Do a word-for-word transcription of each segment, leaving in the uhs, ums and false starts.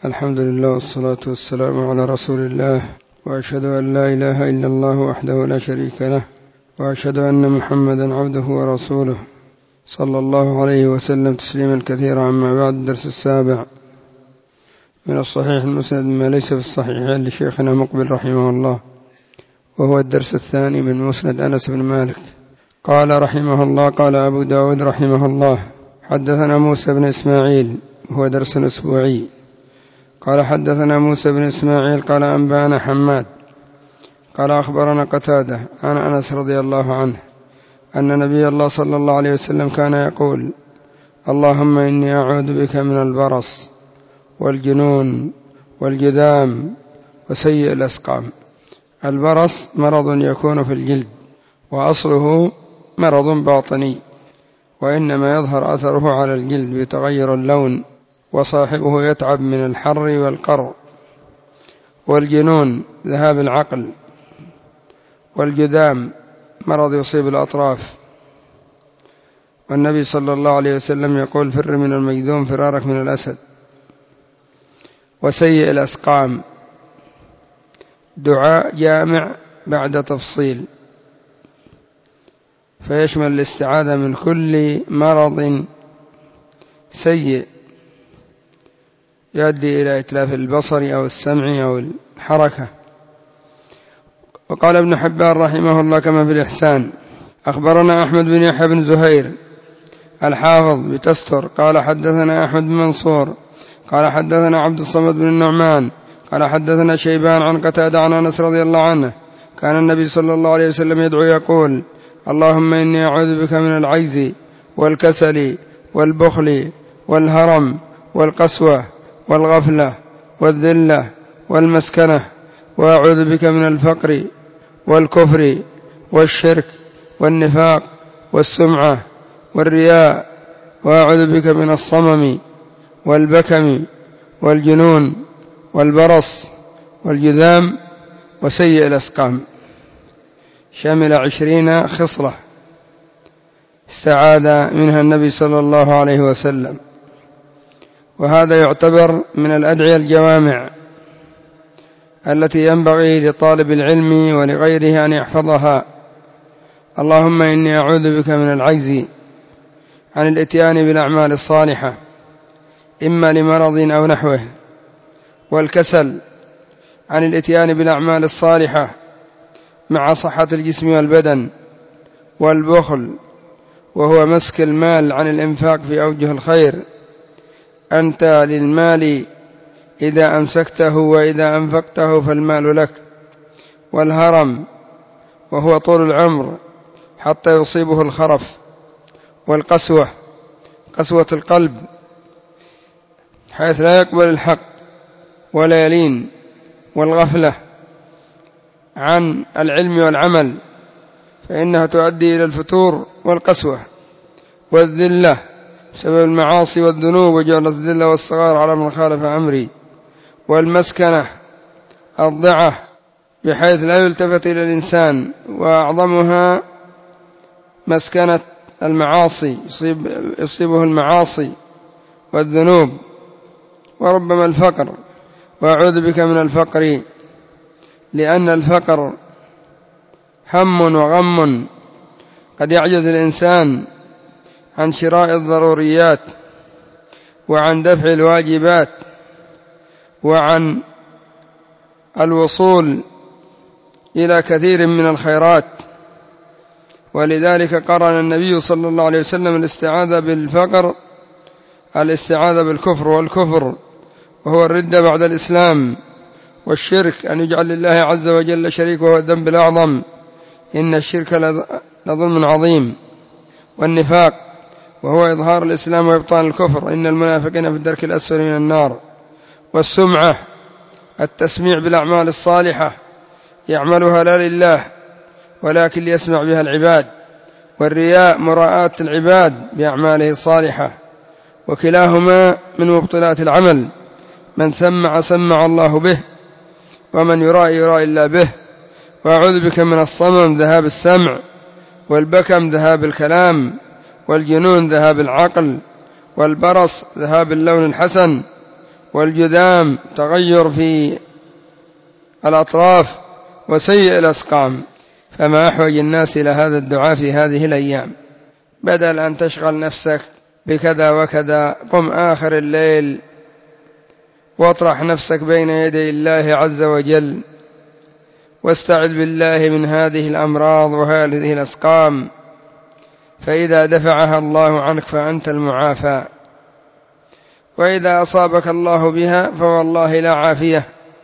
الحمد لله والصلاة والسلام على رسول الله، وأشهد أن لا إله إلا الله وحده لا شريك له، وأشهد أن محمدا عبده ورسوله صلى الله عليه وسلم تسليما كثيرا. أما بعد، الدرس السابع من الصحيح المسند ما ليس في الصحيحين لشيخنا مقبل رحمه الله، وهو الدرس الثاني من مسند أنس بن مالك. قال رحمه الله: قال أبو داود رحمه الله: حدثنا موسى بن إسماعيل، وهو درس أسبوعي. قال حدثنا موسى بن إسماعيل قال أنبأنا حماد قال أخبرنا قتادة عن أنس رضي الله عنه أن نبي الله صلى الله عليه وسلم كان يقول: اللهم إني أعوذ بك من البرص والجنون والجذام وسيء الأسقام. البرص مرض يكون في الجلد، وأصله مرض باطني، وإنما يظهر أثره على الجلد بتغير اللون، وصاحبه يتعب من الحر والقر. والجنون ذهاب العقل. والجذام مرض يصيب الأطراف. والنبي صلى الله عليه وسلم يقول: فر من المجذوم فرارك من الأسد. وسيء الأسقام دعاء جامع بعد تفصيل، فيشمل الاستعاذة من كل مرض سيء يؤدي إلى إتلاف البصر أو السمع أو الحركة. وقال ابن حبان رحمه الله كما في الإحسان: أخبرنا أحمد بن يحيى بن زهير الحافظ بتستر قال حدثنا أحمد بن منصور قال حدثنا عبد الصمد بن النعمان قال حدثنا شيبان عن قتادة عن أنس رضي الله عنه كان النبي صلى الله عليه وسلم يدعو يقول: اللهم إني أعوذ بك من العجز والكسل والبخل والهرم والقسوة والغفلة والذلة والمسكنة، وأعوذ بك من الفقر والكفر والشرك والنفاق والسمعة والرياء، وأعوذ بك من الصمم والبكم والجنون والبرص والجذام وسيء الأسقام. شمل عشرين خصلة استعاذ منها النبي صلى الله عليه وسلم، وهذا يعتبر من الأدعية الجوامع التي ينبغي لطالب العلم ولغيره أن يحفظها. اللهم إني أعوذ بك من العجز عن الإتيان بالأعمال الصالحة إما لمرض أو نحوه، والكسل عن الإتيان بالأعمال الصالحة مع صحة الجسم والبدن، والبخل وهو مسك المال عن الإنفاق في أوجه الخير، أنت للمال إذا أمسكته وإذا أنفقته فالمال لك. والهرم وهو طول العمر حتى يصيبه الخرف. والقسوة قسوة القلب حيث لا يقبل الحق ولا يلين. والغفلة عن العلم والعمل فإنها تؤدي إلى الفتور والقسوة. والذلة بسبب المعاصي والذنوب وجعلت الذلة والصغار على من خالف أمري. والمسكنة الضعة بحيث لا يلتفت إلى الإنسان، وأعظمها مسكنة المعاصي، يصيب يصيبه المعاصي والذنوب. وربما الفقر، وأعوذ بك من الفقر، لأن الفقر هم وغم قد يعجز الإنسان عن شراء الضروريات وعن دفع الواجبات وعن الوصول إلى كثير من الخيرات. ولذلك قرن النبي صلى الله عليه وسلم الاستعاذة بالفقر الاستعاذة بالكفر، والكفر وهو الردة بعد الإسلام، والشرك أن يجعل لله عز وجل شريك وهو الذنب الأعظم، إن الشرك لظلم عظيم. والنفاق وهو إظهار الإسلام وإبطان الكفر، إن المنافقين في الدرك الأسفل من النار. والسمعة التسميع بالأعمال الصالحة يعملها لا لله ولكن ليسمع بها العباد. والرياء مراءة العباد بأعماله الصالحة، وكلاهما من مبطلات العمل. من سمع سمع الله به، ومن يرائي يرائي الله به. وأعوذ بك من الصمم ذهاب السمع، والبكم ذهاب الكلام، والجنون ذهاب العقل، والبرص ذهاب اللون الحسن، والجذام تغير في الأطراف وسيء الأسقام. فما أحوج الناس إلى هذا الدعاء في هذه الأيام، بدل أن تشغل نفسك بكذا وكذا قم آخر الليل واطرح نفسك بين يدي الله عز وجل واستعذ بالله من هذه الأمراض وهذه الأسقام، فإذا دفعها الله عنك فأنت المعافى، وإذا أصابك الله بها فوالله لا عافية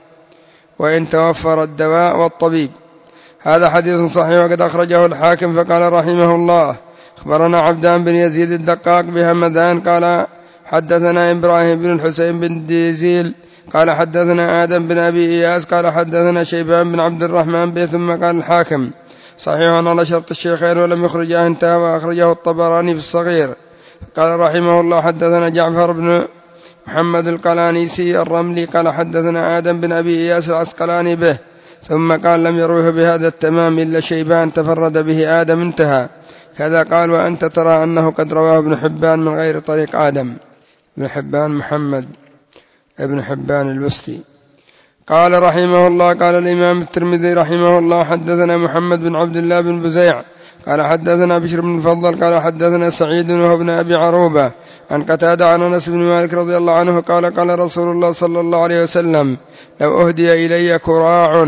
وإن توفر الدواء والطبيب. هذا حديث صحيح وقد أخرجه الحاكم. فقال رحمه الله أخبرنا عبدان بن يزيد الدقاق بهمدان قال حدثنا إبراهيم بن الحسين بن ديزيل قال حدثنا آدم بن أبي إياس قال حدثنا شيبان بن عبد الرحمن به. ثم قال الحاكم صحيح على شرط الشيخين ولم يخرجه انتهى، وأخرجه الطبراني في الصغير. قال رحمه الله حدثنا جعفر بن محمد القلانيسي الرملي قال حدثنا آدم بن أبي إياس العسقلاني به. ثم قال لم يروه بهذا التمام إلا شيبان تفرد به آدم انتهى. كذا قال وأنت ترى أنه قد رواه ابن حبان من غير طريق آدم. ابن حبان محمد ابن حبان الوستي. قال رحمه الله قال الإمام الترمذي رحمه الله حدثنا محمد بن عبد الله بن بزيع قال حدثنا بشر بن فضل قال حدثنا سعيد وهو ابن أبي عروبة عن قتادة عن أنس بن مالك رضي الله عنه قال قال رسول الله صلى الله عليه وسلم لو أهدي إلي كراع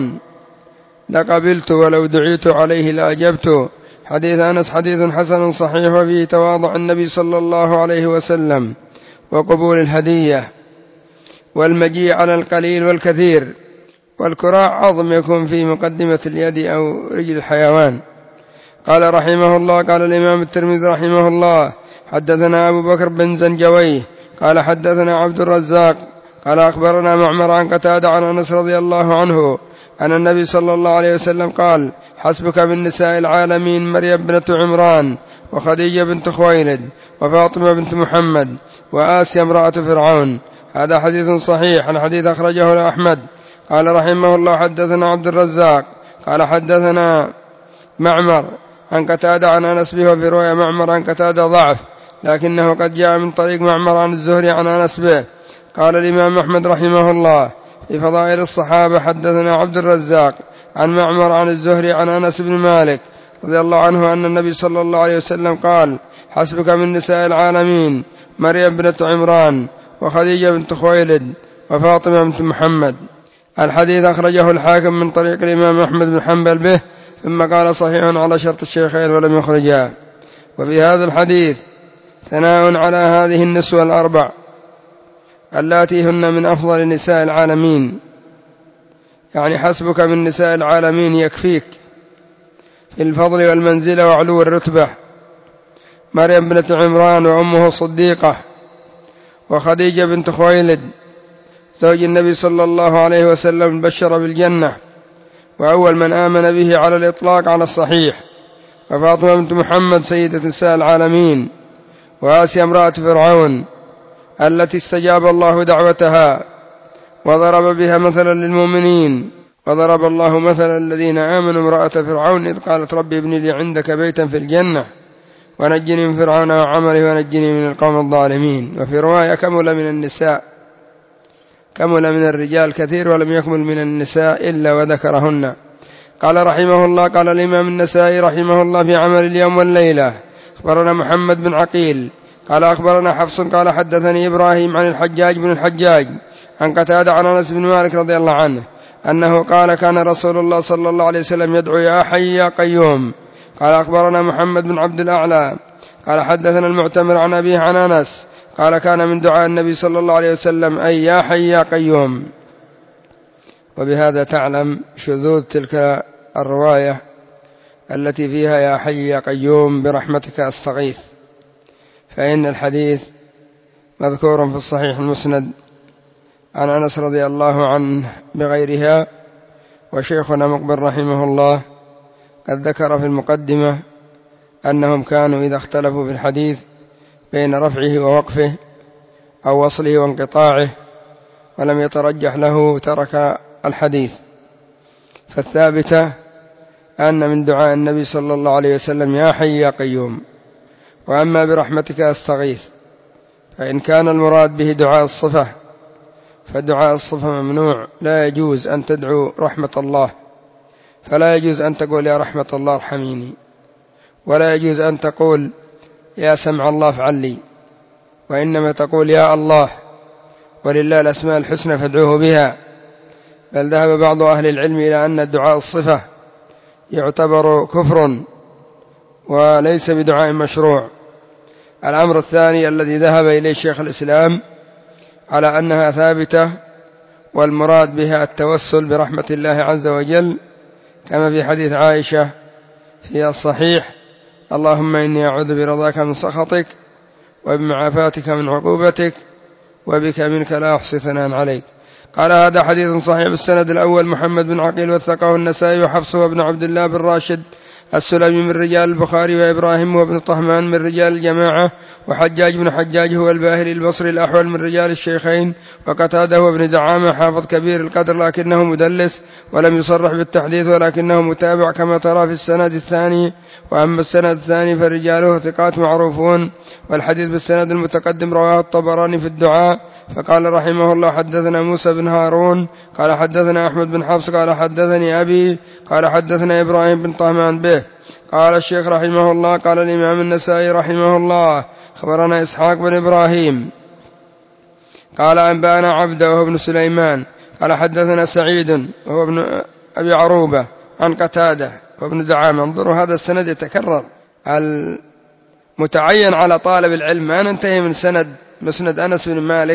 لقبلت ولو دعيت عليه لأجبت. حديث أنس حديث حسن صحيح وفيه تواضع النبي صلى الله عليه وسلم وقبول الهدية والمجيء على القليل والكثير. والكراع عظم يكون في مقدمة اليد أو رجل الحيوان. قال رحمه الله قال الإمام الترمذي رحمه الله حدثنا أبو بكر بن زنجويه قال حدثنا عبد الرزاق قال أخبرنا معمر عن قتادة عن أنس رضي الله عنه أن النبي صلى الله عليه وسلم قال حسبك من نساء العالمين مريم بنت عمران وخديجة بنت خويلد وفاطمة بنت محمد وآسيا امرأة فرعون. هذا حديث صحيح. الحديث أخرجه أحمد. قال رحمه الله حدثنا عبد الرزاق قال حدثنا معمر عن قتادة عن أنس به. وفي رواية معمر عن قتادة ضعف لكنه قد جاء من طريق معمر عن الزهري عن أنس به. قال الإمام أحمد رحمه الله في فضائل الصحابة حدثنا عبد الرزاق عن معمر عن الزهري عن أنس بن مالك رضي الله عنه أن النبي صلى الله عليه وسلم قال حسبك من نساء العالمين مريم بنت عمران وخديجة بنت خويلد وفاطمة بنت محمد. الحديث أخرجه الحاكم من طريق الإمام أحمد بن حنبل به. ثم قال صحيح على شرط الشيخين ولم يخرجاه. وفي هذا الحديث ثناء على هذه النسوة الأربع اللاتي هن من أفضل نساء العالمين، يعني حسبك من نساء العالمين يكفيك في الفضل والمنزلة وعلو الرتبة. مريم بنت عمران وأمه صديقة وخديجة بنت خويلد زوج النبي صلى الله عليه وسلم بشر بالجنة وأول من آمن به على الإطلاق على الصحيح. وفاطمة بنت محمد سيدة نساء العالمين. وآسيا امرأة فرعون التي استجاب الله دعوتها وضرب بها مثلا للمؤمنين. وضرب الله مثلا الذين آمنوا امرأة فرعون إذ قالت ربي ابن لي عندك بيتا في الجنة ونجني من فرعون وعمله ونجني من القوم الظالمين. وفي رواية كمل من النساء كمل من الرجال كثير ولم يكمل من النساء إلا وذكرهن. قال رحمه الله قال الإمام النسائي رحمه الله في عمل اليوم والليلة أخبرنا محمد بن عقيل قال أخبرنا حفص قال حدثني إبراهيم عن الحجاج بن الحجاج عن قتادة عن أنس بن مالك رضي الله عنه أنه قال كان رسول الله صلى الله عليه وسلم يدعو يا حي يا قيوم. قال أخبرنا محمد بن عبد الأعلى قال حدثنا المعتمر عن أبيه عن أنس قال كان من دعاء النبي صلى الله عليه وسلم أي يا حي يا قيوم. وبهذا تعلم شذوذ تلك الرواية التي فيها يا حي يا قيوم برحمتك أستغيث، فإن الحديث مذكور في الصحيح المسند عن أنس رضي الله عنه بغيرها. وشيخنا مقبل رحمه الله قد ذكر في المقدمة أنهم كانوا إذا اختلفوا في الحديث بين رفعه ووقفه أو وصله وانقطاعه ولم يترجح له ترك الحديث. فالثابتة أن من دعاء النبي صلى الله عليه وسلم يا حي يا قيوم. وأما برحمتك أستغيث فإن كان المراد به دعاء الصفة فدعاء الصفة ممنوع، لا يجوز أن تدعو رحمة الله، فلا يجوز أن تقول يا رحمة الله ارحميني، ولا يجوز أن تقول يا سمع الله افعل لي، وإنما تقول يا الله، ولله الأسماء الحسنى فادعوه بها. بل ذهب بعض أهل العلم إلى أن الدعاء الصفة يعتبر كفر وليس بدعاء مشروع. الأمر الثاني الذي ذهب إليه شيخ الإسلام على أنها ثابتة، والمراد بها التوسل برحمة الله عز وجل، كما في حديث عائشة في الصحيح: اللهم إني أعوذ برضاك من سخطك وبمعافاتك من عقوبتك وبك منك لا أحصي ثناء عليك. قال هذا حديث صحيح بالسند الأول محمد بن عقيل وثقه النسائي وحفصه وابن عبد الله بن راشد السلمي من رجال البخاري، وإبراهيم وابن طهمان من رجال الجماعة، وحجاج بن حجاج هو الباهلي البصري الأحول من رجال الشيخين، وقتاده وابن دعامة حافظ كبير القدر لكنه مدلس ولم يصرح بالتحديث ولكنه متابع كما ترى في السند الثاني. وأما السند الثاني فرجاله ثقات معروفون. والحديث بالسند المتقدم رواه الطبراني في الدعاء. فقال رحمه الله حدثنا موسى بن هارون قال حدثنا أحمد بن حفص قال حدثني أبي قال حدثنا إبراهيم بن طهمان به. قال الشيخ رحمه الله قال الإمام النسائي رحمه الله خبرنا إسحاق بن إبراهيم قال أنبأنا عبده وهو ابن سليمان قال حدثنا سعيد وهو ابن أبي عروبة عن قتادة وابن دعامة. انظروا هذا السند يتكرر. المتعين على طالب العلم ما ننتهي من سند مسند أنس بن مالك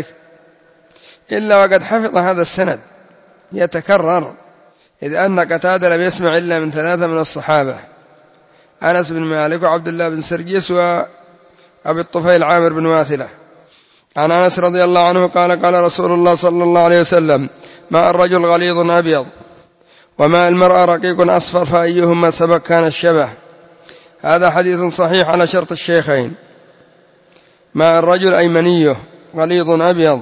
إلا وقد حفظ هذا السند يتكرر، إذ أن قتادة لم يسمع إلا من ثلاثة من الصحابة: أنس بن مالك وعبد الله بن سرجس وأبي الطفيل عامر بن واثلة. عن أنس رضي الله عنه قال قال رسول الله صلى الله عليه وسلم: ماء الرجل غليظ أبيض وماء المرأة رقيق أصفر فأيهما سبق كان الشبه. هذا حديث صحيح على شرط الشيخين. ماء الرجل أي منيه غليظ أبيض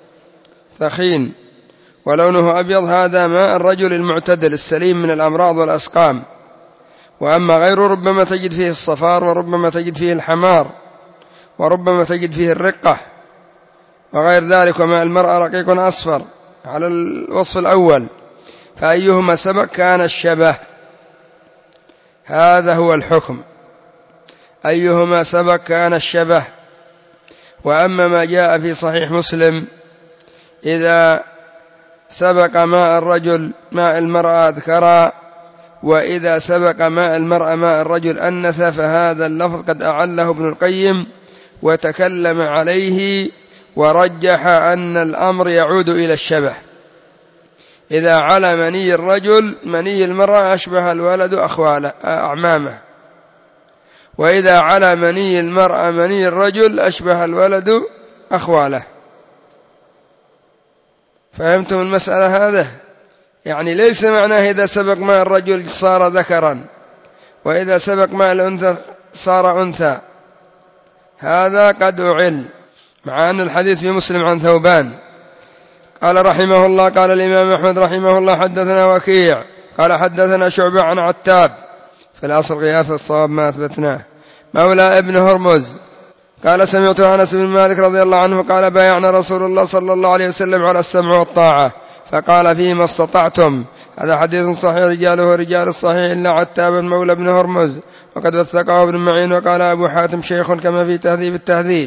ثخين ولونه أبيض، هذا ماء الرجل المعتدل السليم من الأمراض والأسقام. وأما غيره ربما تجد فيه الصفار، وربما تجد فيه الحمار، وربما تجد فيه الرقة وغير ذلك. وماء المرأة رقيق أصفر على الوصف الأول، فأيهما سبق كان الشبه. هذا هو الحكم، أيهما سبق كان الشبه. وأما ما جاء في صحيح مسلم: إذا سبق ماء الرجل ماء المرأة ذكرا، وإذا سبق ماء المرأة ماء الرجل أنثى، فهذا اللفظ قد أعله ابن القيم وتكلم عليه ورجح أن الأمر يعود إلى الشبه. إذا على مني الرجل مني المرأة أشبه الولد أخواله أعمامه، وإذا على مني المرأة مني الرجل أشبه الولد أخواله. فهمتم المسألة هذا؟ يعني ليس معناه إذا سبق ماء الرجل صار ذكرا، وإذا سبق ماء الأنثى صار أنثى، هذا قد أعل. مع أن الحديث في مسلم عن ثوبان. قال رحمه الله قال الإمام أحمد رحمه الله حدثنا وكيع قال حدثنا شعبة عن عتاب، في الأصل قياس الصواب ما أثبتناه، مولى ابن هرمز قال سمعت أنس بن مالك رضي الله عنه قال بايعنا رسول الله صلى الله عليه وسلم على السمع والطاعة فقال فيما استطعتم. هذا حديث صحيح رجاله رجال الصحيح إلا عتابا مولى ابن هرمز، وقد وثقه ابن معين. وقال أبو حاتم شيخ كما في تهذيب التهذيب،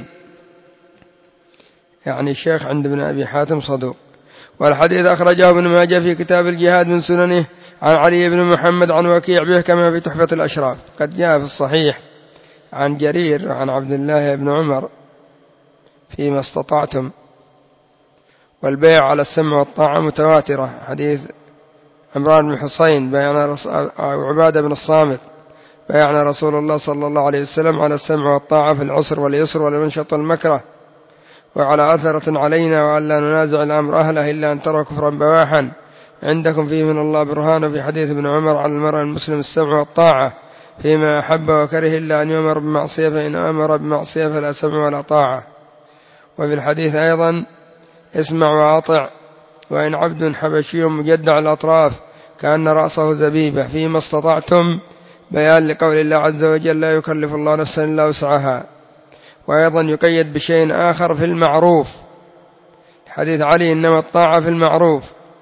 يعني الشيخ عند ابن أبي حاتم صدوق. والحديث أخرجه ابن ماجه في كتاب الجهاد من سننه عن علي بن محمد عن وكيع به كما في تحفة الأشراف. قد جاء في الصحيح عن جرير عن عبد الله بن عمر فيما استطعتم. والبيع على السمع والطاعة متواترة، حديث عمران بن حسين بيعنا رس... عبادة بن الصامت بيعنا رسول الله صلى الله عليه وسلم على السمع والطاعة في العسر واليسر والمنشط والمكره، وعلى أثرة علينا وأن لا ننازع الأمر أهله إلا أن ترى كفرا بواحا عندكم فيه من الله برهان. وفي حديث ابن عمر على المرء المسلم السمع والطاعة فيما أحب وكره إلا أن يؤمر بمعصية، فإن أمر بمعصية فلا سمع ولا طاعة. وفي الحديث أيضا اسمع وأطع وإن عبد حبشي مجدع الأطراف كأن رأسه زبيبة فيما استطعتم، بيان لقول الله عز وجل لا يكلف الله نفسا إلا وسعها. وأيضا يقيد بشيء آخر في المعروف، حديث علي إنما الطاعة في المعروف.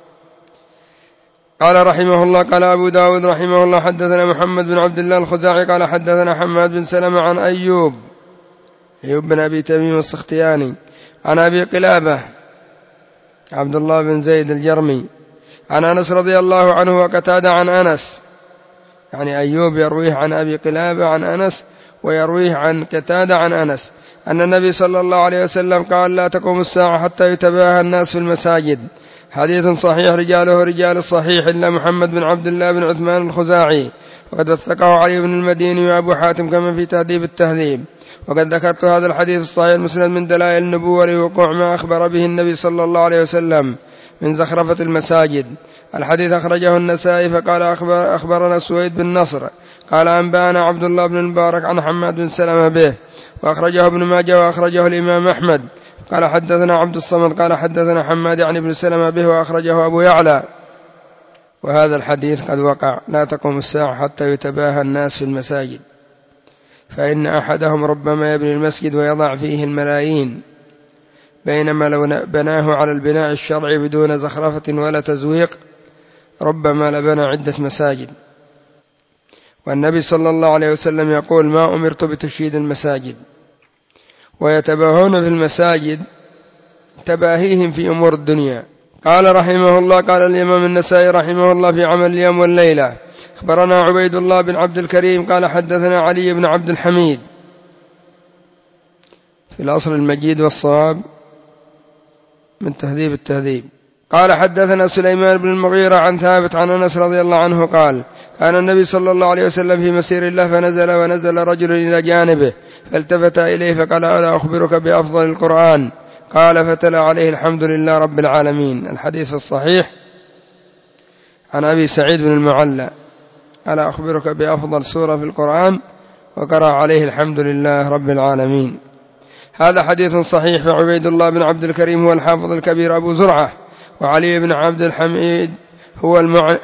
قال رحمه الله قال أبو داود رحمه الله حدثنا محمد بن عبد الله الخزاعي قال حدثنا حماد بن سلمة عن أيوب أيوب بن أبي تميم السختياني عن أبي قلابة عبد الله بن زيد الجرمي عن أنس رضي الله عنه وقتادة عن أنس، يعني أيوب يرويه عن أبي قلابة عن أنس ويرويه عن قتادة عن أنس أن النبي صلى الله عليه وسلم قال لا تقوم الساعة حتى يتباهى الناس في المساجد. حديث صحيح رجاله رجال الصحيح إلا محمد بن عبد الله بن عثمان الخزاعي، وقد وثقه علي بن المديني وأبو حاتم كما في تهذيب التهذيب. وقد ذكرت هذا الحديث الصحيح المسند من دلائل النبوة لوقوع ما أخبر به النبي صلى الله عليه وسلم من زخرفة المساجد. الحديث أخرجه النسائي فقال أخبر أخبرنا سويد بن نصر قال أنبانا عبد الله بن المبارك عن حماد بن سلمة به، وأخرجه ابن ماجه وأخرجه الإمام أحمد قال حدثنا عبد الصمد قال حدثنا حماد يعني ابن سلمة به وأخرجه أبو يعلى. وهذا الحديث قد وقع لا تقوم الساعة حتى يتباهى الناس في المساجد، فإن أحدهم ربما يبني المسجد ويضع فيه الملايين، بينما لو بناه على البناء الشرعي بدون زخرفة ولا تزويق ربما لبنى عدة مساجد. والنبي صلى الله عليه وسلم يقول ما أمرت بتشييد المساجد، ويتباهون في المساجد تباهيهم في أمور الدنيا. قال رحمه الله قال الإمام النسائي رحمه الله في عمل اليوم والليلة أخبرنا عبيد الله بن عبد الكريم قال حدثنا علي بن عبد الحميد في الأصل المجيد والصواب من تهذيب التهذيب قال حدثنا سليمان بن المغيرة عن ثابت عن أنس رضي الله عنه قال كان النبي صلى الله عليه وسلم في مسير الله فنزل ونزل رجل إلى جانبه فالتفت إليه فقال ألا أخبرك بأفضل القرآن؟ قال فتلا عليه الحمد لله رب العالمين. الحديث في الصحيح عن أبي سعيد بن المعلى ألا أخبرك بأفضل سورة في القرآن؟ وقرأ عليه الحمد لله رب العالمين. هذا حديث صحيح. فعبيد الله بن عبد الكريم هو الحافظ الكبير أبو زرعة، وعلي بن عبد الحميد هو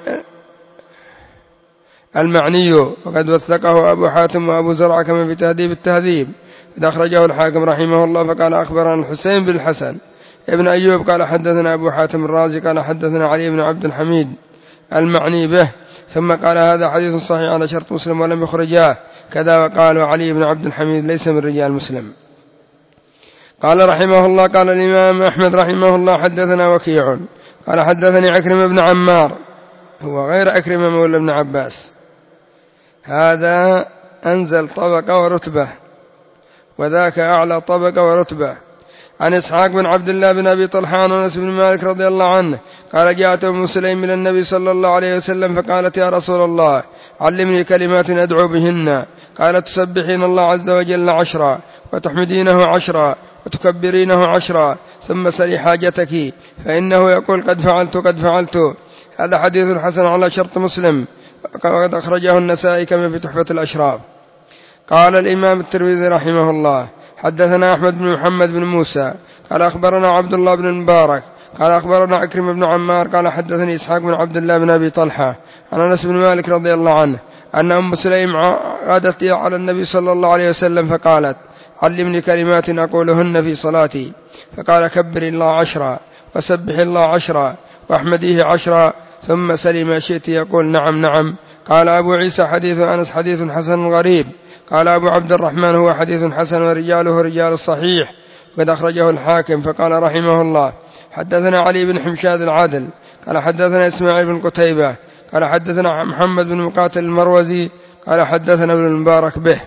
المعني، وقد وثقه أبو حاتم وأبو زرعة كما في تهذيب التهذيب. قد أخرجه الحاكم رحمه الله فقال أخبرنا الحسين بن الحسن ابن أيوب قال حدثنا أبو حاتم الرازي قال حدثنا علي بن عبد الحميد المعني به، ثم قال هذا حديث صحيح على شرط مسلم ولم يخرجاه كذا. وقال علي بن عبد الحميد ليس من رجال مسلم. قال رحمه الله قال الإمام أحمد رحمه الله حدثنا وكيع قال حدثني عكرمة بن عمار هو غير عكرمة مولى ابن عباس، هذا أنزل طبقة ورتبة وذاك أعلى طبقة ورتبة. عن إسحاق بن عبد الله بن أبي طلحة عن أنس بن مالك رضي الله عنه قال جاءت أم سليم إلى النبي صلى الله عليه وسلم فقالت يا رسول الله علمني كلمات أدعو بهن. قالت تسبحين الله عز وجل عشرا وتحمدينه عشرا وتكبرينه عشرا ثم سلي حاجتك فإنه يقول قد فعلت قد فعلت. هذا حديث حسن على شرط مسلم وقد أخرجه النسائي كما في تحفة الأشراف. قال الإمام الترمذي رحمه الله حدثنا أحمد بن محمد بن موسى قال أخبرنا عبد الله بن المبارك قال أخبرنا عكرمة بن عمار قال حدثني إسحاق بن عبد الله بن أبي طلحة عن أنس بن مالك رضي الله عنه أن أم سليم عادت على النبي صلى الله عليه وسلم فقالت علمني كلمات أقولهن في صلاتي. فقال كبر الله عشرا وسبح الله عشرا واحمديه عشرا ثم سلي ما شئت يقول نعم نعم. قال أبو عيسى حديث أنس حديث حسن غريب. قال أبو عبد الرحمن هو حديث حسن ورجاله رجال الصحيح وقد أخرجه الحاكم. فقال رحمه الله حدثنا علي بن حمشاد العادل قال حدثنا إسماعيل بن قتيبة قال حدثنا محمد بن مقاتل المروزي قال حدثنا ابن المبارك به.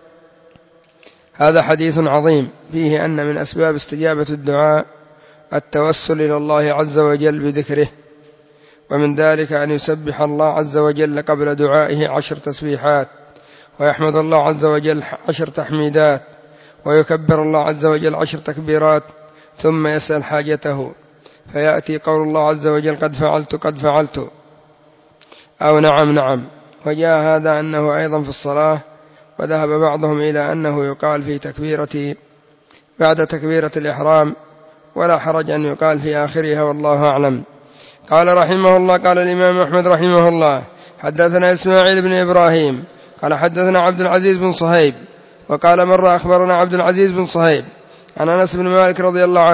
هذا حديث عظيم فيه أن من أسباب استجابة الدعاء التوسل إلى الله عز وجل بذكره، ومن ذلك أن يسبح الله عز وجل قبل دعائه عشر تسبيحات ويحمد الله عز وجل عشر تحميدات ويكبر الله عز وجل عشر تكبيرات ثم يسأل حاجته فيأتي قول الله عز وجل قد فعلت قد فعلت أو نعم نعم. وجاء هذا أنه أيضا في الصلاة، وذهب بعضهم إلى أنه يقال في تكبيرة بعد تكبيرة الإحرام ولا حرج أن يقال في آخرها والله أعلم. قال رحمه الله قال الإمام أحمد رحمه الله حدثنا إسماعيل بن إبراهيم قال حدثنا عبد العزيز بن صهيب وقال مرة أخبرنا عبد العزيز بن صهيب عن أنس بن مالك رضي الله عنه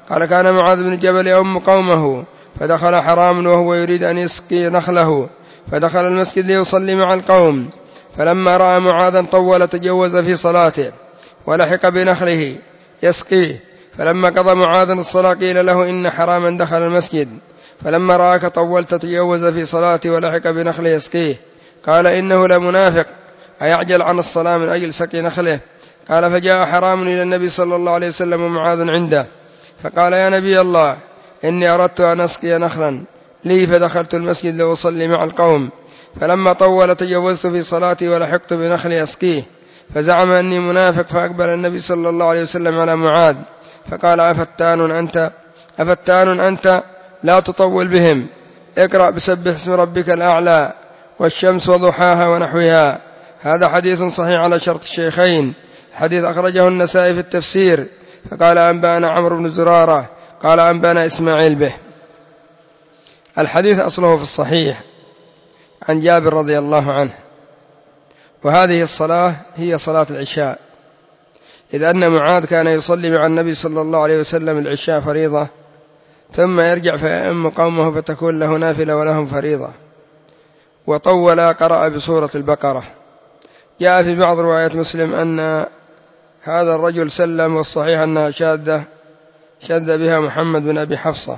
قال كان معاذ بن جبل يؤم قومه فدخل حرام وهو يريد أن يسقي نخله، فدخل المسجد ليصلي مع القوم، فلما رأى معاذا طول تجوز في صلاته ولحق بنخله يسقيه، فلما قضى معاذ الصلاة قيل له إن حراما دخل المسجد، فلما رآك طولت تجوز في صلاته ولحق بنخله يسقيه، قال إنه لمنافق أيعجل عن الصلاة من أجل سقي نخله. قال فجاء حرام إلى النبي صلى الله عليه وسلم ومعاذ عنده، فقال يا نبي الله إني أردت أن أسقي نخلا لي، فدخلت المسجد لأصلي مع القوم، فلما طول تجوزت في صلاتي ولحقت بنخلي أسقيه، فزعم أني منافق، فأقبل النبي صلى الله عليه وسلم على معاذ فقال أفتان أنت أفتان أنت لا تطول بهم، اقرأ بسبح اسم ربك الأعلى والشمس وضحاها ونحوها. هذا حديث صحيح على شرط الشيخين. حديث أخرجه النسائي في التفسير، فقال أنبأنا عمرو بن زرارة قال أنبأنا إسماعيل به. الحديث أصله في الصحيح عن جابر رضي الله عنه، وهذه الصلاة هي صلاة العشاء، إذ أن معاذ كان يصلي مع النبي صلى الله عليه وسلم العشاء فريضة، ثم يرجع فيأم قومه فتكون له نافلة ولهم فريضة، وطول قرأ بسورة البقرة. جاء في بعض روايات مسلم أن هذا الرجل سلم، والصحيح أنها شاذة شذ بها محمد بن أبي حفصة،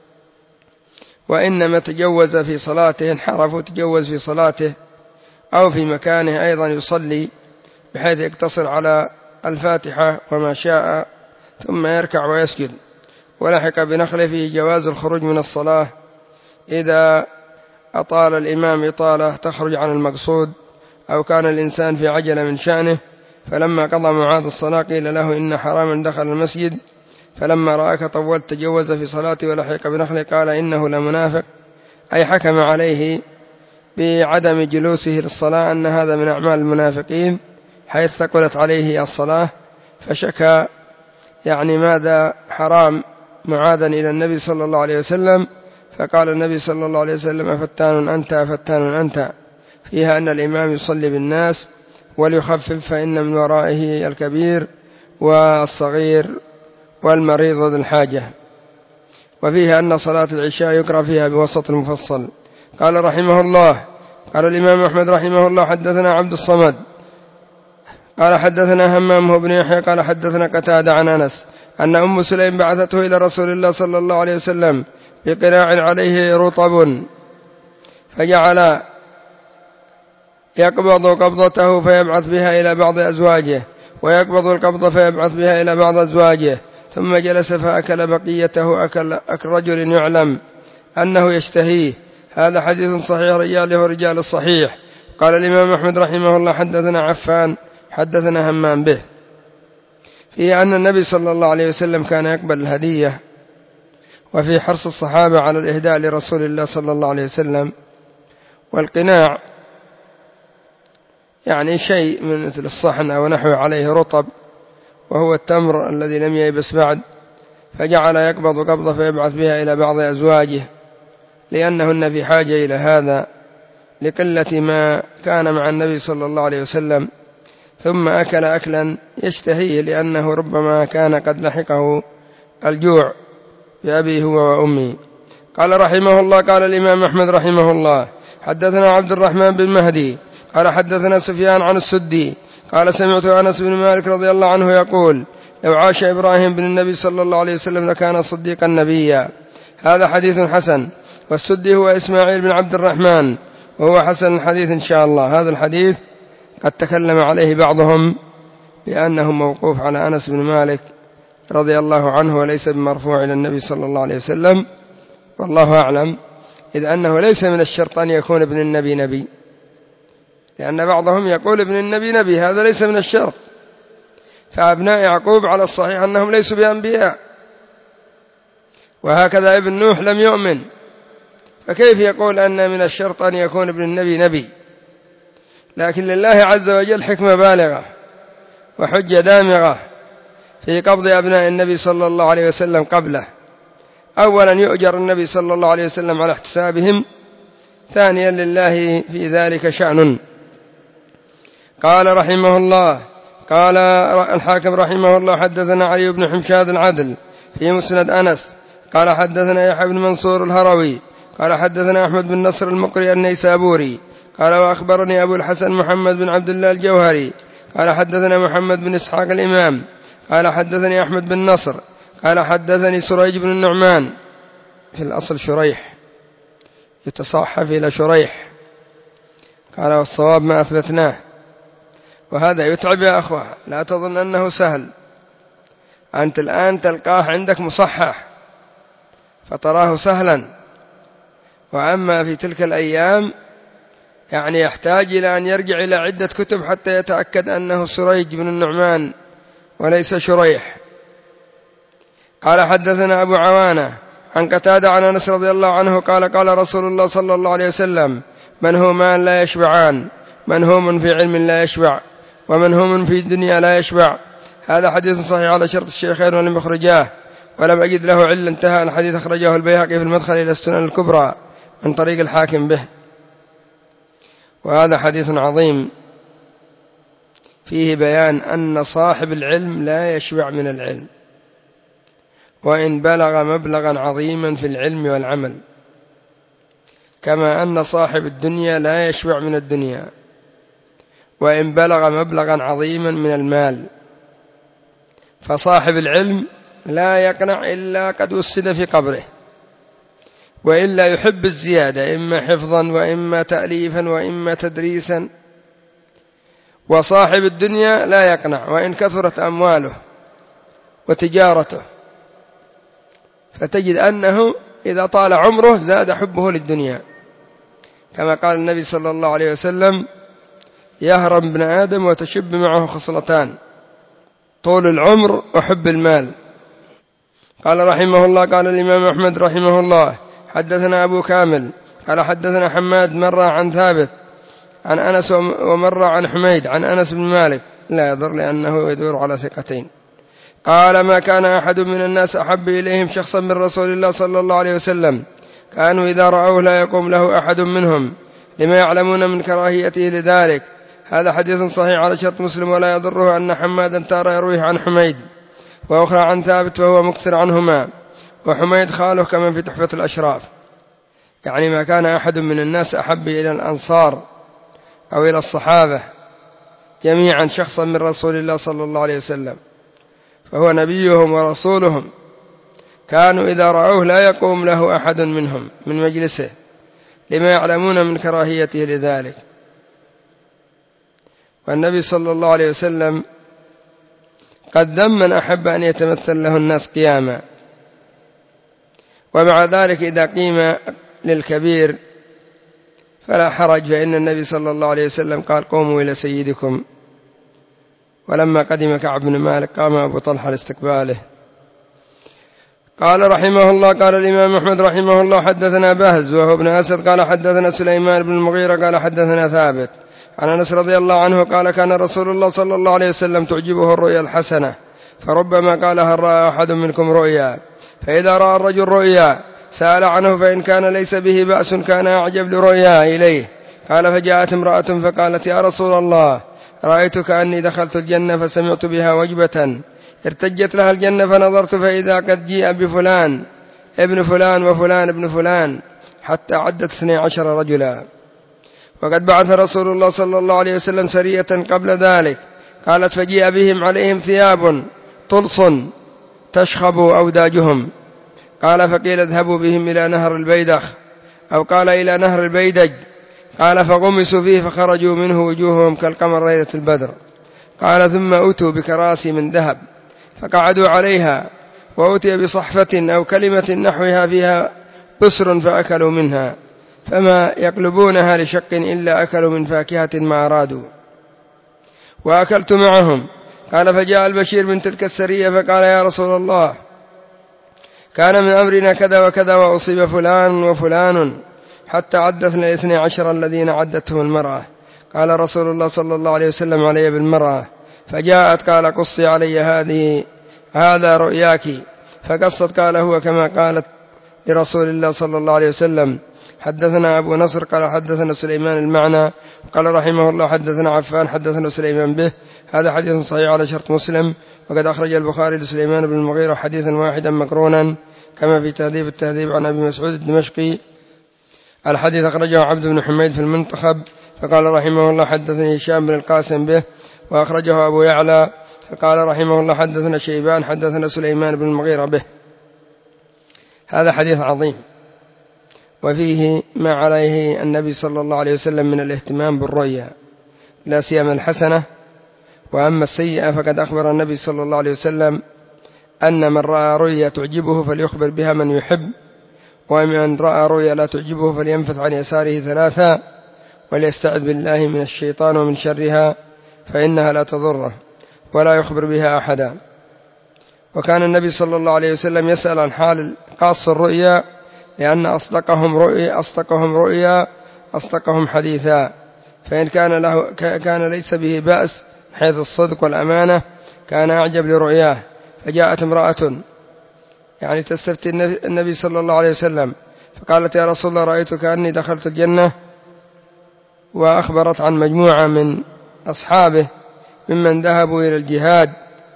وإنما تجوز في صلاته انحرف وتجوز في صلاته أو في مكانه أيضا يصلي، بحيث يقتصر على الفاتحة وما شاء ثم يركع ويسجد. ولحق بنخله فيه جواز الخروج من الصلاة إذا أطال الإمام إطالة تخرج عن المقصود، أو كان الإنسان في عجلة من شأنه. فلما قضى معاذ الصلاة قيل له إن حراما دخل المسجد، فلما رآك طولت تجوز في صلاته ولحق بنخله قال إنه لمنافق، أي حكم عليه بعدم جلوسه للصلاة أن هذا من أعمال المنافقين، حيث ثقلت عليه الصلاة، فشكى يعني ماذا حرام معاذا إلى النبي صلى الله عليه وسلم، فقال النبي صلى الله عليه وسلم أفتان أنت أفتان أنت، فيها أن الإمام يصلي بالناس وليخفف، فإن من ورائه الكبير والصغير والمريض ذو الحاجة. وفيها أن صلاة العشاء يقرأ فيها بوسط المفصل. قال رحمه الله قال الإمام أحمد رحمه الله حدثنا عبد الصمد قال حدثنا همام بن يحيى قال حدثنا قتادة عن أنس أن أم سليم بعثته إلى رسول الله صلى الله عليه وسلم بقناع عليه رطب، فجعل يقبض قبضته فيبعث بها إلى بعض أزواجه، ويقبض القبض فيبعث بها إلى بعض أزواجه، ثم جلس فأكل بقيته أكل, أكل رجل يعلم أنه يشتهيه. هذا حديث صحيح رجاله رجال الصحيح. قال الإمام أحمد رحمه الله حدثنا عفان حدثنا همام به، فيه أن النبي صلى الله عليه وسلم كان يقبل الهدية، وفي حرص الصحابة على الإهداء لرسول الله صلى الله عليه وسلم. والقناع يعني شيء من مثل الصحن أو نحوه عليه رطب، وهو التمر الذي لم ييبس بعد، فجعل يقبض قبضة فيبعث بها إلى بعض أزواجه لأنهن في حاجة إلى هذا لقلة ما كان مع النبي صلى الله عليه وسلم. ثم أكل أكلا يشتهيه لأنه ربما كان قد لحقه الجوع بأبيه هو وأمي. قال رحمه الله قال الإمام أحمد رحمه الله حدثنا عبد الرحمن بن مهدي قال حدثنا سفيان عن السدي قال سمعت أنس بن مالك رضي الله عنه يقول لو عاش إبراهيم بن النبي صلى الله عليه وسلم لكان صديقا نبيا. هذا حديث حسن، والسدي هو إسماعيل بن عبد الرحمن وهو حسن الحديث إن شاء الله. هذا الحديث قد تكلم عليه بعضهم بأنه موقوف على أنس بن مالك رضي الله عنه وليس بمرفوع إلى النبي صلى الله عليه وسلم، والله أعلم، إذ أنه ليس من الشرط أن يكون ابن النبي نبي، لأن بعضهم يقول ابن النبي نبي، هذا ليس من الشرط. فأبناء يعقوب على الصحيح أنهم ليسوا بأنبياء، وهكذا ابن نوح لم يؤمن، فكيف يقول أن من الشرط أن يكون ابن النبي نبي؟ لكن لله عز وجل حكمة بالغة وحجة دامغة في قبض أبناء النبي صلى الله عليه وسلم قبله. أولا يؤجر النبي صلى الله عليه وسلم على احتسابهم، ثانيا لله في ذلك شأن. قال رحمه الله قال الحاكم رحمه الله حدثنا علي بن حمشاد العدل في مسند أنس قال حدثنا يحيى بن منصور الهروي قال حدثنا أحمد بن نصر المقري النيسابوري قال وأخبرني أبو الحسن محمد بن عبد الله الجوهري قال حدثنا محمد بن إسحاق الإمام قال حدثني أحمد بن نصر قال حدثني سريج بن النعمان، في الأصل شريح يتصحف إلى شريح، قال والصواب ما أثبتناه. وهذا يتعب يا أخوة، لا تظن أنه سهل. أنت الآن تلقاه عندك مصحح فتراه سهلا، وأما في تلك الأيام يعني يحتاج إلى أن يرجع إلى عدة كتب حتى يتأكد أنه سريج بن النعمان وليس شريح. قال حدثنا أبو عوانة عن قتادة عن أنس رضي الله عنه قال قال رسول الله صلى الله عليه وسلم منهومان لا يشبعان، منهوم في علم لا يشبع، ومنهوم في الدنيا لا يشبع. هذا حديث صحيح على شرط الشيخين ولم يخرجاه، ولم أجد له علة. انتهى الحديث، أخرجه البيهقي في المدخل إلى السنن الكبرى من طريق الحاكم به. وهذا حديث عظيم فيه بيان أن صاحب العلم لا يشبع من العلم، وإن بلغ مبلغا عظيما في العلم والعمل، كما أن صاحب الدنيا لا يشبع من الدنيا وإن بلغ مبلغا عظيما من المال. فصاحب العلم لا يقنع إلا قد وسد في قبره، وإلا يحب الزيادة، إما حفظا وإما تأليفا وإما تدريسا. وصاحب الدنيا لا يقنع وإن كثرت أمواله وتجارته، فتجد أنه إذا طال عمره زاد حبه للدنيا، كما قال النبي صلى الله عليه وسلم يهرم ابن آدم وتشب معه خصلتان، طول العمر وحب المال. قال رحمه الله قال الإمام أحمد رحمه الله حدثنا أبو كامل قال حدثنا حماد مرة عن ثابت عن أنس ومرة عن حميد عن أنس بن مالك، لا يضر لأنه يدور على ثقتين. قال ما كان أحد من الناس أحب إليهم شخصا من رسول الله صلى الله عليه وسلم، كانوا إذا رأوه لا يقوم له أحد منهم لما يعلمون من كراهيته لذلك. هذا حديث صحيح على شرط مسلم، ولا يضره أن حمادا تارة يرويه عن حميد وأخرى عن ثابت وهو مكثر عنهما، وحميد خاله كما في تحفة الأشراف. يعني ما كان أحد من الناس أحب إلى الأنصار أو إلى الصحابة جميعا شخصا من رسول الله صلى الله عليه وسلم، فهو نبيهم ورسولهم، كانوا إذا رأوه لا يقوم له أحد منهم من مجلسه لما يعلمون من كراهيته لذلك. والنبي صلى الله عليه وسلم قد ذم من أحب أن يتمثل له الناس قياما، ومع ذلك إذا قيم للكبير فلا حرج، فإن النبي صلى الله عليه وسلم قال قوموا إلى سيدكم. ولما قدم كعب بن مالك قام أبو طلحة لاستقباله. قال رحمه الله قال الإمام أحمد رحمه الله حدثنا بهز وهو ابن أسد قال حدثنا سليمان بن المغيرة قال حدثنا ثابت عن أنس رضي الله عنه قال كان رسول الله صلى الله عليه وسلم تعجبه الرؤيا الحسنة، فربما قال هل رأى أحد منكم رؤيا، فإذا رأى الرجل رؤيا سأل عنه، فإن كان ليس به بأس كان أعجب لرؤيا إليه. قال فجاءت امرأة فقالت يا رسول الله رأيت كأني دخلت الجنة فسمعت بها وجبة ارتجت لها الجنة، فنظرت فإذا قد جيء بفلان ابن فلان وفلان ابن فلان حتى عدت اثني عشر رجلا. وقد بعث رسول الله صلى الله عليه وسلم سرية قبل ذلك، قالت فجيء بهم عليهم ثياب طلص تشخب أوداجهم، قال فقيل اذهبوا بهم إلى نهر البيدخ، أو قال إلى نهر البيدج، قال فغمسوا فيه فخرجوا منه وجوههم كالقمر ليلة البدر. قال ثم أتوا بكراسي من ذهب فقعدوا عليها، وأتي بصحفة أو كلمة نحوها فيها بسر فأكلوا منها، فما يقلبونها لشق إلا أكلوا من فاكهة ما أرادوا، وأكلت معهم. قال فجاء البشير من تلك السرية فقال يا رسول الله كان من أمرنا كذا وكذا وأصيب فلان وفلان، حتى عدتنا الاثني عشر الذين عدتهم المرأة. قال رسول الله صلى الله عليه وسلم علي بالمرأة، فجاءت قال قصي علي هذه هذا رؤياك، فقصت قال هو كما قالت لرسول الله صلى الله عليه وسلم، حدثنا أبو نصر قال حدثنا سليمان المعنى قال رحمه الله حدثنا عفان حدثنا سليمان به. هذا حديث صحيح على شرط مسلم، وقد أخرج البخاري لسليمان بن المغيرة حديثا واحدا مقرونا كما في تهذيب التهذيب عن أبي مسعود الدمشقي. الحديث أخرجه عبد بن حميد في المنتخب فقال رحمه الله حدثني هشام بن القاسم به، وأخرجه أبو يعلى فقال رحمه الله حدثنا شيبان حدثنا سليمان بن المغيرة به. هذا حديث عظيم، وفيه ما عليه النبي صلى الله عليه وسلم من الاهتمام بالرؤيا، لا سيما الحسنة. وأما السيئة فقد أخبر النبي صلى الله عليه وسلم أن من رأى رؤيا تعجبه فليخبر بها من يحب، ومن رأى رؤيا لا تعجبه فلينفث عن يساره ثلاثا وليستعذ بالله من الشيطان ومن شرها فإنها لا تضره ولا يخبر بها أحدا. وكان النبي صلى الله عليه وسلم يسأل عن حال قاص الرؤيا، لأن أصدقهم رؤيا أصدقهم رؤيا أصدقهم حديثا، فإن كان له كان ليس به بأس حيث الصدق والأمانة كان أعجب لرؤياه. فجاءت امرأة يعني تستفتي النبي صلى الله عليه وسلم فقالت يا رسول الله رأيت كأني دخلت الجنة، وأخبرت عن مجموعة من أصحابه ممن ذهبوا إلى الجهاد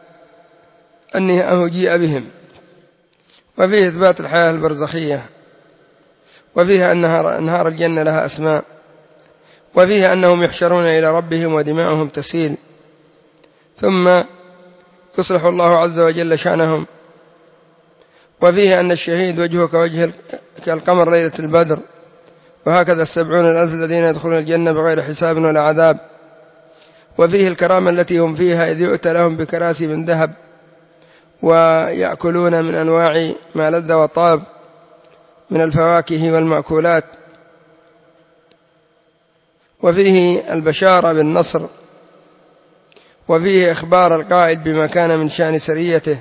أنه جيء بهم، وفيه إثبات الحياة البرزخية، وفيها أن أنهار الجنة لها أسماء، وفيها أنهم يحشرون إلى ربهم ودماؤهم تسيل، ثم يصلح الله عز وجل شأنهم، وفيه أن الشهيد وجهه كوجه كالقمر ليلة البدر، وهكذا السبعون الألف الذين يدخلون الجنة بغير حساب ولا عذاب. وفيه الكرامة التي هم فيها إذ يؤتى لهم بكراسي من ذهب ويأكلون من أنواع ما لذ وطاب من الفواكه والمأكولات. وفيه البشارة بالنصر، وفيه إخبار القائد بما كان من شأن سريته.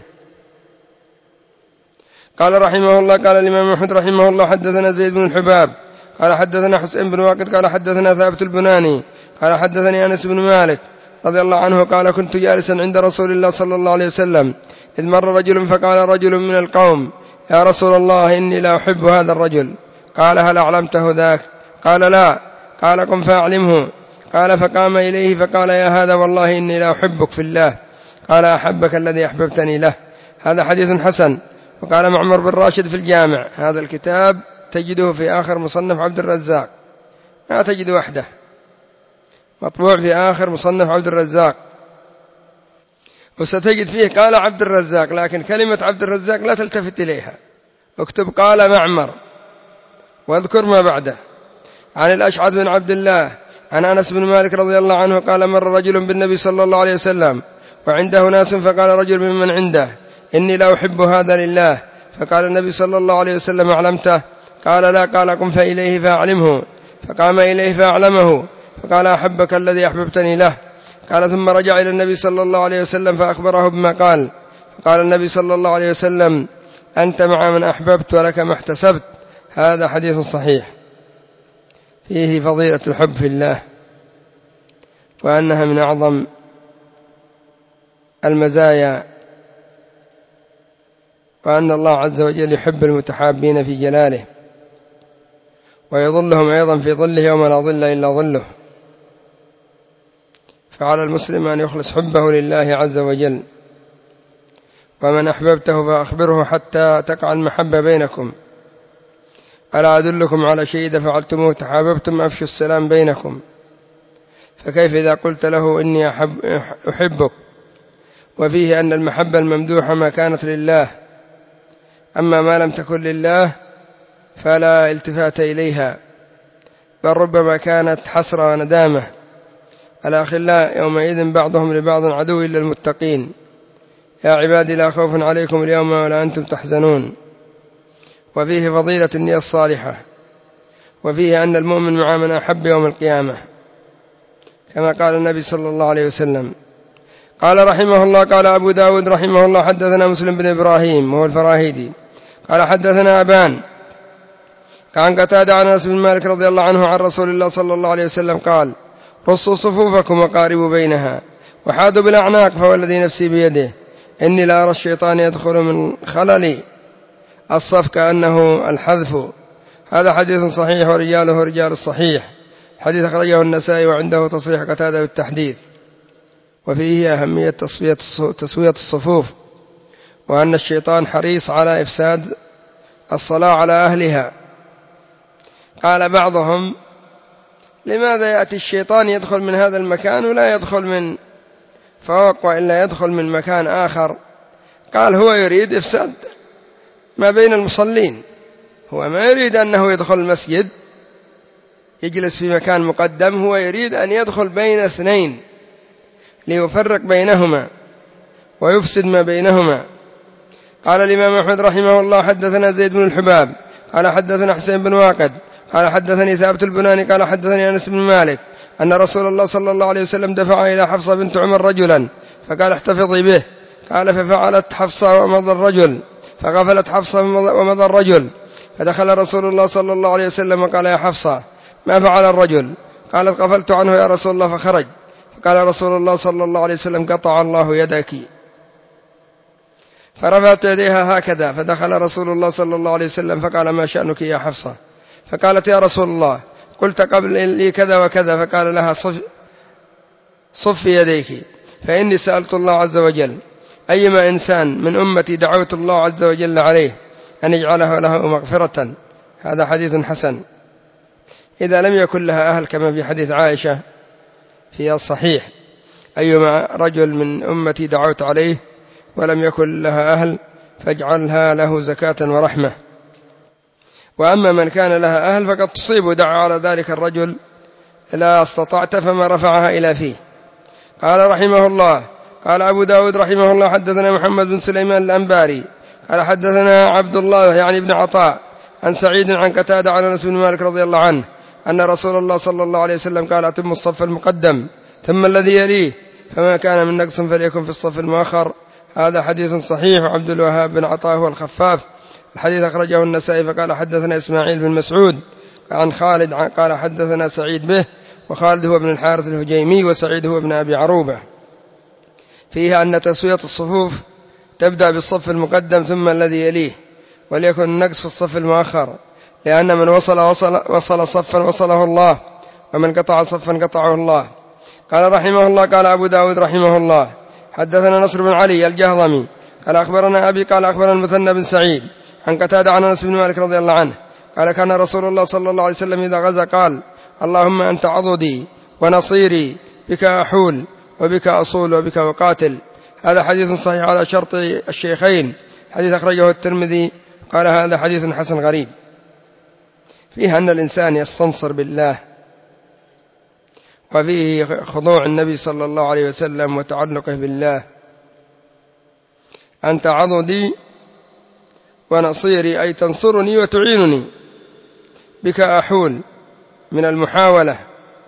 قال رحمه الله قال الإمام أحمد رحمه الله حدثنا زيد بن الحباب قال حدثنا حسين بن واقد قال حدثنا ثابت البناني قال حدثني أنس بن مالك رضي الله عنه قال كنت جالسا عند رسول الله صلى الله عليه وسلم إذ مر رجل فقال رجل من القوم يا رسول الله إني لا أحب هذا الرجل. قال هل أعلمته ذاك؟ قال لا. قال قم فأعلمه. قال فقام إليه فقال يا هذا والله إني لا أحبك في الله. قال أحبك الذي أحببتني له. هذا حديث حسن. وقال معمر بن راشد في الجامع هذا الكتاب تجده في آخر مصنف عبد الرزاق، ما تجد وحده، مطبوع في آخر مصنف عبد الرزاق، وستجد فيه قال عبد الرزاق، لكن كلمة عبد الرزاق لا تلتفت إليها، اكتب قال معمر واذكر ما بعده. عن الأشعث بن عبد الله عن أنس بن مالك رضي الله عنه قال مر رجل بالنبي صلى الله عليه وسلم وعنده ناس فقال رجل ممن عنده إني لا أحب هذا لله. فقال النبي صلى الله عليه وسلم أعلمته؟ قال لا. قال قم فإليه فأعلمه. فقام إليه فأعلمه. فقال أحبك الذي أحببتني له. قال ثم رجع إلى النبي صلى الله عليه وسلم فأخبره بما قال. فقال النبي صلى الله عليه وسلم أنت مع من أحببت ولك ما احتسبت. هذا حديث صحيح فيه فضيلة الحب في الله، وأنها من أعظم المزايا، وأن الله عز وجل يحب المتحابين في جلاله، ويظلهم أيضا في ظله يوم لا ظل إلا ظله. فعلى المسلم أن يخلص حبه لله عز وجل. ومن أحببته فأخبره حتى تقع المحبة بينكم. ألا أدلكم على شيء إذا فعلتموه تحاببتم أفشوا السلام بينكم. فكيف إذا قلت له إني أحب أحبك؟ وفيه أن المحبة الممدوحة ما كانت لله، أما ما لم تكن لله فلا التفات إليها، بل ربما كانت حسرة وندامة. الأخلاء يومئذ بعضهم لبعض عدو إلا المتقين. يا عبادي لا خوف عليكم اليوم ولا أنتم تحزنون. وفيه فضيلة النية الصالحة، وفيه أن المؤمن مع من أحب يوم القيامة، كما قال النبي صلى الله عليه وسلم. قال رحمه الله قال أبو داود رحمه الله حدثنا مسلم بن إبراهيم وهو الفراهيدي قال حدثنا أبان عن قتادة عن أنس بن مالك رضي الله عنه عن رسول الله صلى الله عليه وسلم قال رصوا صفوفكم وقاربوا بينها وحاذوا بالأعناق، فوالذي نفسي بيده إني لا أرى الشيطان يدخل من خلل الصف كأنه الحذف، هذا حديث صحيح ورجاله رجال الصحيح. حديث أخرجه النسائي وعنده تصريح قتادة بالتحديث. وفيه أهمية تسوية الصفوف، وأن الشيطان حريص على إفساد الصلاة على أهلها. قال بعضهم: لماذا يأتي الشيطان يدخل من هذا المكان ولا يدخل من فوق وإلا يدخل من مكان آخر؟ قال: هو يريد إفساد ما بين المصلين، هو ما يريد أنه يدخل المسجد يجلس في مكان مقدم، هو يريد أن يدخل بين اثنين ليفرق بينهما ويفسد ما بينهما. قال الإمام أحمد رحمه الله: حدثنا زيد بن الحباب قال حدثنا حسين بن واقد قال حدثني ثابت البناني قال حدثني أنس بن مالك أن رسول الله صلى الله عليه وسلم دفع إلى حفصة بنت عمر رجلا فقال: احتفظي به. قال: ففعلت حفصة ومضى الرجل، فغفلت حفصة ومضى الرجل، فدخل رسول الله صلى الله عليه وسلم وقال: يا حفصة، ما فعل الرجل؟ قالت: غفلت عنه يا رسول الله. فخرج، فقال رسول الله صلى الله عليه وسلم: قطع الله يدك. فرفعت يديها هكذا، فدخل رسول الله صلى الله عليه وسلم فقال: ما شأنك يا حفصة؟ فقالت: يا رسول الله، قلت قبل لي كذا وكذا. فقال لها: صف, صف يديك، فإني سألت الله عز وجل أيما إنسان من أمتي دعوت الله عز وجل عليه أن يجعله له مغفرة. هذا حديث حسن إذا لم يكن لها أهل، كما في حديث عائشة في الصحيح: أيما رجل من أمتي دعوت عليه ولم يكن لها أهل فاجعلها له زكاة ورحمة. وأما من كان لها أهل فقد تصيب دعا على ذلك الرجل لا استطعت، فما رفعها إلى فيه. قال رحمه الله: قال أبو داود رحمه الله: حدثنا محمد بن سليمان الأنباري قال حدثنا عبد الله يعني ابن عطاء عن سعيد عن قتادة عن أنس بن مالك رضي الله عنه أن رسول الله صلى الله عليه وسلم قال: أتم الصف المقدم ثم الذي يليه، فما كان من نقص فليكن في الصف المؤخر. هذا حديث صحيح. عبد الوهاب بن عطاء هو الخفاف. الحديث أخرجه النسائي. فقال: حدثنا إسماعيل بن مسعود عن خالد قال حدثنا سعيد به، وخالد هو ابن الحارث الهجيمي، وسعيد هو ابن أبي عروبة. فيها أن تسوية الصفوف تبدأ بالصف المقدم ثم الذي يليه، وليكن النقص في الصف المؤخر، لأن من وصل, وصل, وصل صفا وصله الله، ومن قطع صفا قطعه الله. قال رحمه الله: قال أبو داود رحمه الله: حدثنا نصر بن علي الجهضمي قال أخبرنا أبي قال أخبرنا المثنى بن سعيد عن قتادة عن أنس بن مالك رضي الله عنه قال: كان رسول الله صلى الله عليه وسلم إذا غزا قال: اللهم أنت عضدي ونصيري، بك أحول وبك أصول وبك أقاتل. هذا حديث صحيح على شرط الشيخين. حديث أخرجه الترمذي قال: هذا حديث حسن غريب. فيه أن الإنسان يستنصر بالله، وفيه خضوع النبي صلى الله عليه وسلم وتعلقه بالله. أنت عضدي ونصيري، أي تنصرني وتعينني، بك أحول من المحاولة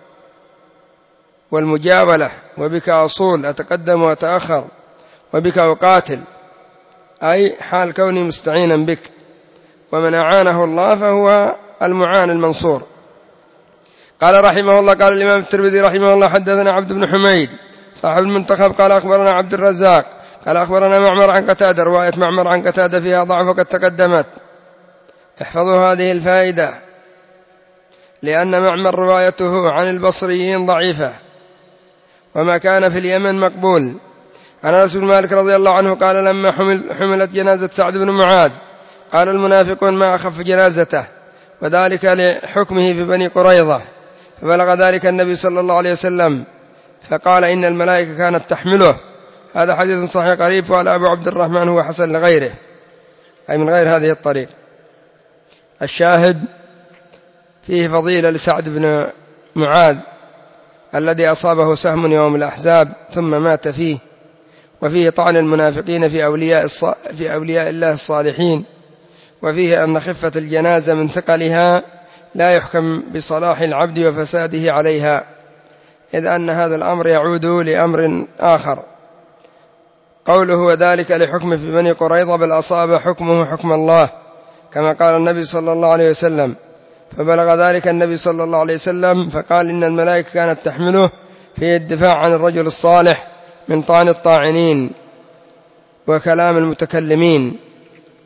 والمجاولة، وبك أصول أتقدم وأتأخر، وبك أقاتل، أي حال كوني مستعينا بك. ومن أعانه الله فهو المعان المنصور. قال رحمه الله: قال الإمام الترمذي رحمه الله: حدثنا عبد بن حميد صاحب المنتخب قال أخبرنا عبد الرزاق قال أخبرنا معمر عن قتادة. رواية معمر عن قتادة فيها ضعف وقد تقدمت. احفظوا هذه الفائدة، لأن معمر روايته عن البصريين ضعيفة، وما كان في اليمن مقبول. عن أنس بن مالك رضي الله عنه قال: لما حمل حملت جنازة سعد بن معاذ قال المنافقون ما أخف جنازته، وذلك لحكمه في بني قريظة، فبلغ ذلك النبي صلى الله عليه وسلم فقال: إن الملائكة كانت تحمله. هذا حديث صحيح قريب. وعلى أبو عبد الرحمن هو حسن لغيره، أي من غير هذه الطريق. الشاهد فيه فضيلة لسعد بن معاذ الذي أصابه سهم يوم الأحزاب ثم مات فيه، وفيه طعن المنافقين في أولياء, في أولياء الله الصالحين، وفيه أن خفة الجنازة من ثقلها لا يحكم بصلاح العبد وفساده عليها، إذ أن هذا الأمر يعود لأمر آخر. قوله وذلك لحكم في بني قريظة بل أصاب حكمه حكم الله، كما قال النبي صلى الله عليه وسلم. فبلغ ذلك النبي صلى الله عليه وسلم فقال: إن الملائكة كانت تحمله في الدفاع عن الرجل الصالح من طعن الطاعنين وكلام المتكلمين.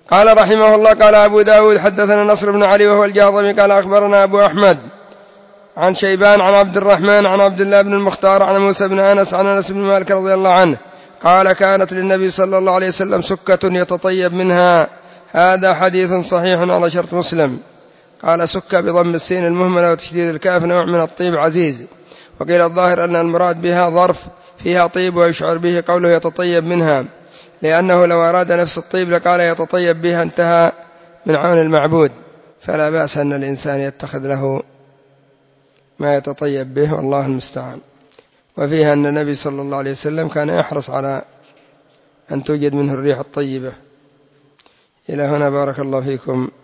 قال رحمه الله قال أبو داود حدثنا نصر بن علي وهو الجهضمي قال أخبرنا أبو أحمد عن شيبان عن عبد الرحمن عن عبد الله بن المختار عن موسى بن أنس عن أنس بن مالك رضي الله عنه قال كانت للنبي صلى الله عليه وسلم سكة يتطيب منها. هذا حديث صحيح على شرط مسلم. قال سكة بضم السين المهملة وتشديد الكاف نوع من الطيب عزيز. وقيل الظاهر أن المراد بها ظرف فيها طيب ويشعر به قوله يتطيب منها، لأنه لو أراد نفس الطيب لقال يتطيب بها انتهى من عون المعبود، فلا بأس أن الإنسان يتخذ له ما يتطيب به والله المستعان. وفيها أن النبي صلى الله عليه وسلم كان يحرص على أن توجد منه الريح الطيبة. إلى هنا بارك الله فيكم.